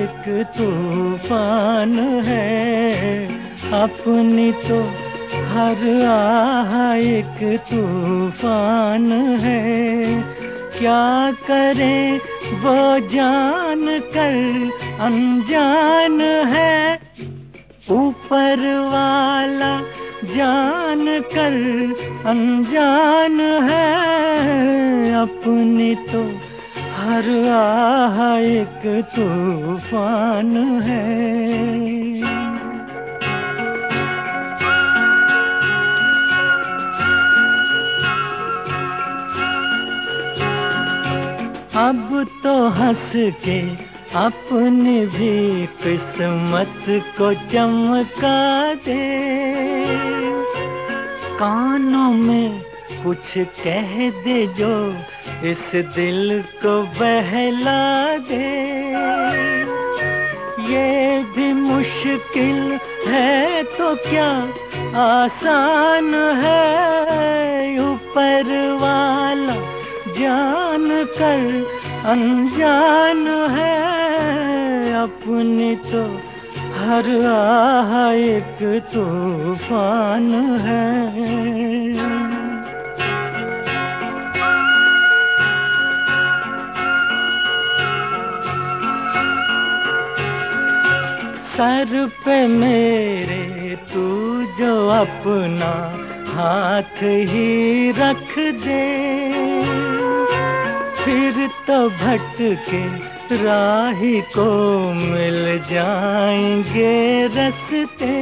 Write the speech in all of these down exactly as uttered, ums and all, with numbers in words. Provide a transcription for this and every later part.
एक तूफान है, अपनी तो हर आह एक तूफान है। क्या करे वो जान कर अनजान है, ऊपर वाला जान कर अनजान है। अपनी तो हर आह एक तूफान है। अब तो हंस के अपनी भी किस्मत को चमका दे, कानों में कुछ कह दे जो इस दिल को बहला दे। ये भी मुश्किल है तो क्या आसान है, ऊपर वाला जान कर अनजान है। अपनी तो हर आह एक तूफान है। सर पे मेरे तू जो अपना हाथ ही रख दे, फिर तो भटके राही को मिल जाएंगे रस्ते।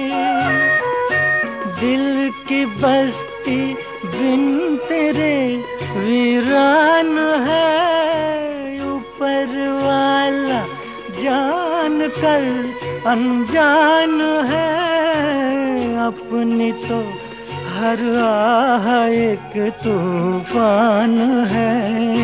दिल की बस्ती बिन तेरे वीरान है, ऊपर वाला जान कर अनजान है। अपनी तो हर आह एक तूफान है।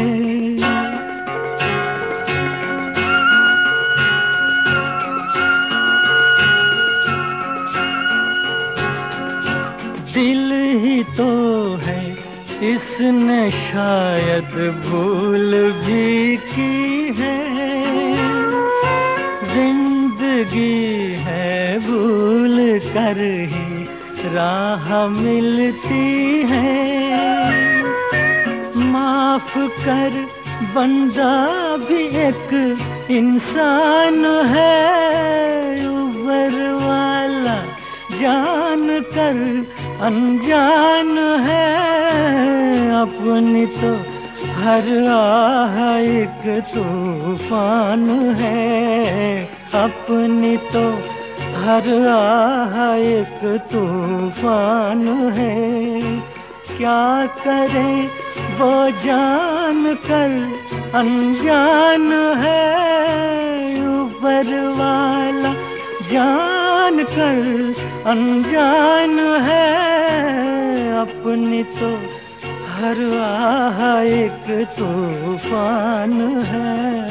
दिल ही तो है इसने शायद भूल भी की है, जिंदगी है भूल कर ही राह मिलती है। माफ कर बंदा भी एक इंसान है, ऊपर वाला जान कर अनजान है। अपनी तो हर आह एक तूफान है, अपनी तो हर आह एक तूफान है। क्या करे वो जान कर अनजान है, ऊपर वाला जान कर अनजान है। अपनी तो हर आह एक तूफान है।